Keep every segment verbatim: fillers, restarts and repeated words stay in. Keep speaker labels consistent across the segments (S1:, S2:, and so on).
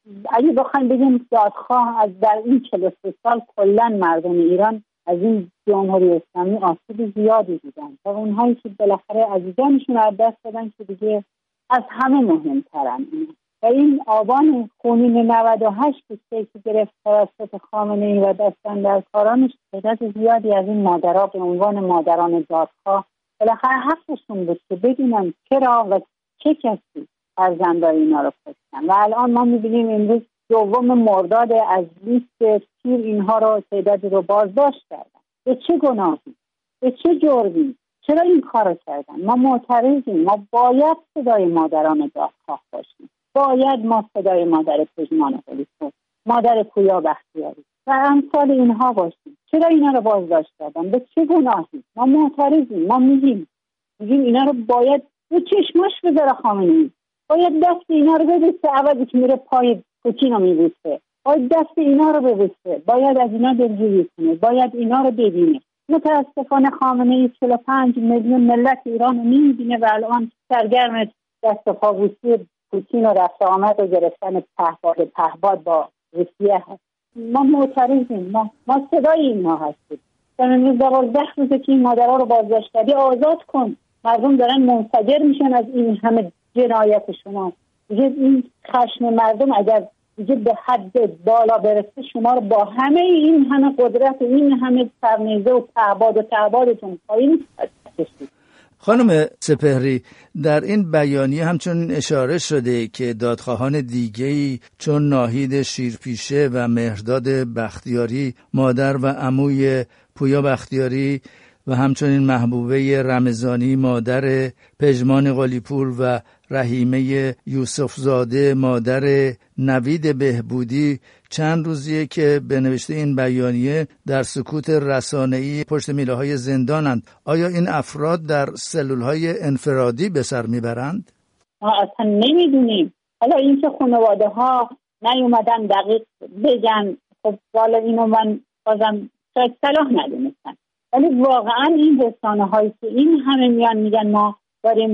S1: اگه بخوایم بگیم دادخواه از در این چهل و سه سال کلا مردم ایران از این جمهوری اسلامی آسیب زیادی دیدن و اونهایی که بالاخره عزیزانشون از دست دادن که دیگه از همه مهمترن. و این آبان خونین نود و هشت که گرفت توسط خامنه‌ای و دستاندرکارانش، تعداد زیادی از این مادرها به عنوان مادران دادخواه بالاخره حقشون بود که بدونن چرا و چه کسی فرزندای اینا رو کشتن. و الان ما می‌بینیم امروز دوم مرداد از لیست تیر اینها رو تعدادی رو بازداشت کردن. به چه گناهی؟ به چه جرمی؟ چرا این کارو کردن؟ ما معترضیم. ما باید صدای مادران دادخواه باشیم. باید ما صدای مادر پژمان قلی‌پور، مادر پویا بختیاری و امثال اینها باشیم. چرا اینا رو بازداشت کردن؟ به چه گناهی؟ ما معترضیم. ما میگیم میگیم اینا رو باید به چشماش بذاره خامنه‌ای. باید دست اینا رو ببوسه، عوضی که میره پای پوتین رو میبوسه. باید دست اینا رو ببوسه. باید از اینا دلجویی کنه. باید اینا رو ببینه. متاسفانه خامنه‌ای چهل و پنج میلیون ملت ایران رو نمیبینه و الان سرگرم دست و پابوسی پوتین و رفت آمد و گرفتن پهباد پهباد با روسیه هست. ما معترضیم. ما, ما صدای اینها هستیم. در امروز دوازده روزه که این مادرها رو بازداشت کردی، آزاد کن. مردم دارن منفجر میشن از این همه جنایت شما. دیگه این خشم مردم اگر دیگه به حد بالا برسه، شما رو با همه این همه قدرت و این همه سرنیزه و پهباد و پهبادتون پایین کشید.
S2: خانم سپهری، در این بیانیه همچنین اشاره شده که دادخواهان دیگه‌ای چون ناهید شیرپیشه و مهرداد بختیاری مادر و عموی پویا بختیاری و همچنین محبوبه رمضانی مادر پژمان قلی‌پور و رحیمه یوسفزاده مادر نوید بهبودی چند روزیه که به نوشته این بیانیه در سکوت رسانه‌ای پشت میله‌های زندانند. آیا این افراد در سلول‌های انفرادی به سر میبرند؟
S1: ما اصلا نمیدونیم. حالا این که خانواده ها نیومدن دقیق بگن، خب والا اینو من بازم شاید صلاح ندونستن، ولی واقعا این رسانه هایی که این همه میان میگن ما داریم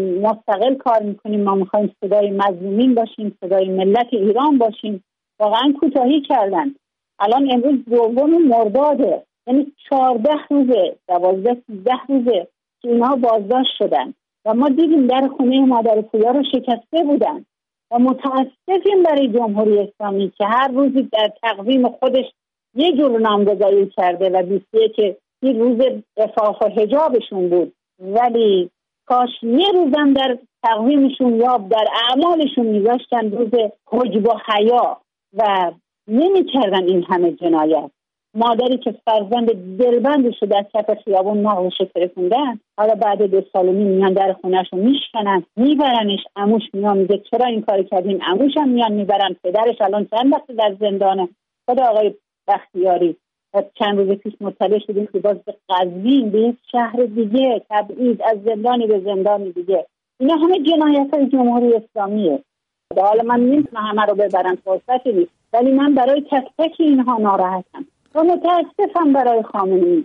S1: مستقل کار میکنیم، ما میخوایم صدای مظلومین باشیم، صدای ملت ایران باشیم، واقعا کوتاهی کردن. الان امروز دوم مرداده، یعنی چهارده روزه، دوازده سیزده روزه که اینها بازداشت شدن و ما دیدیم در خونه مادر پویا رو شکسته بودن و متاسفیم برای جمهوری اسلامی که هر روزی در تقویم خودش یه جور نامگذاری کرده و بیست و یک این روز عفاف و حجابشون بود، ولی کاش یه روزم در تقویمشون یا در اعمالشون میذاشتن روز حجب و حیا و نمیکردن این همه جنایت. مادری که فرزند دلبندش رو در کف خیابون نقلش ترکوندن، حالا بعد دو سال و نیم میان در خونهش رو میشکنن میبرنش. عموش میان میگه چرا این کار کردین؟ عموش هم میان میبرن. پدرش الان چند وقت در زندانه. خدا آقای بختیاری چند روز پیش مطلع شدیم که باز به قزوین، به یک شهر دیگه، تبعید، از زندانی به زندانی دیگه. اینا همه جنایت های جمهوری اسلامیه. حالا من نمیتونم همه رو ببرم، فرصتی نیست، ولی من برای تک تک اینها ناراحتم و متاسفم برای خامنه‌ای.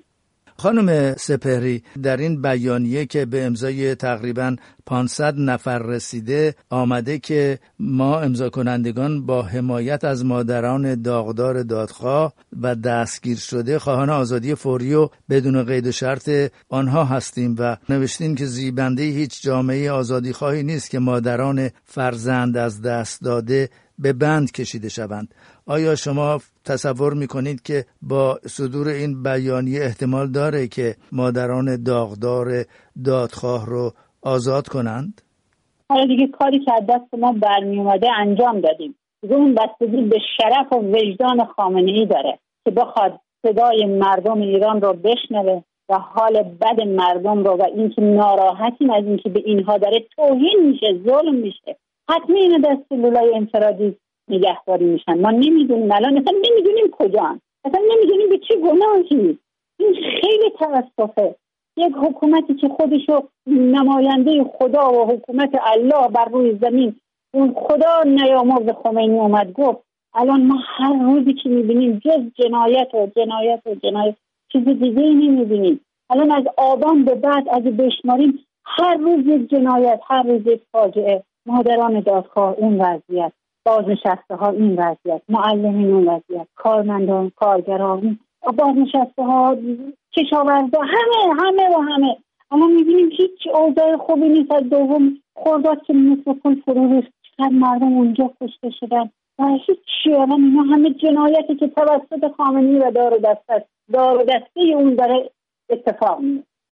S2: خانم سپهری، در این بیانیه که به امضای تقریباً پانصد نفر رسیده آمده که ما امضا کنندگان با حمایت از مادران داغدار دادخواه و دستگیر شده خواهان آزادی فوری و بدون قید و شرط آنها هستیم و نوشتین که زیبنده هیچ جامعه آزادی خواهی نیست که مادران فرزند از دست داده به بند کشیده شوند. آیا شما تصور میکنید که با صدور این بیانیه احتمال داره که مادران داغدار دادخواه رو آزاد کنند؟
S1: حالا دیگه کاری که از دست ما برمی اومده انجام دادیم. دیگه اون بستگی به شرف و وجدان خامنه‌ای داره که بخواد صدای مردم ایران رو بشنوه و حال بد مردم رو و اینکه ناراحتیم از اینکه به اینها داره توهین میشه، ظلم میشه. حتما اینا در سلولای انفرادی نگهداری میشن. ما نمیدونیم الان، اصلا نمیدونیم کجان، اصلا نمیدونیم به چه گناهی. این خیلی تاسفه. یک حکومتی که خودشو نماینده خدا و حکومت الله بر روی زمین، اون خدا نیامرز خمینی اومد گفت، الان ما هر روزی که میبینیم جز جنایت و جنایت و جنایت، چیز دیگه ای نمیبینیم. الان از آبان به بعد اگه بشماریم هر روز یک جنایت، هر روز یک فاجعه. مادران دادخواه اون وضعیت، بازنشسته ها این وضعیت، معلمین اون وضعیت، کارمندان، کارگران، بازنشسته ها، کشاورزا، همه همه و همه. اما میبینیم هیچ اوضاع خوبی نیست. از دوم خرداد که مثل کل فرو ریخت، چقدر مردم اونجا کشته شدن و هیچ. الان اینا همه جنایتی که توسط خامنه‌ای و دار و دسته دار و دسته اون داره اتفاق میفته.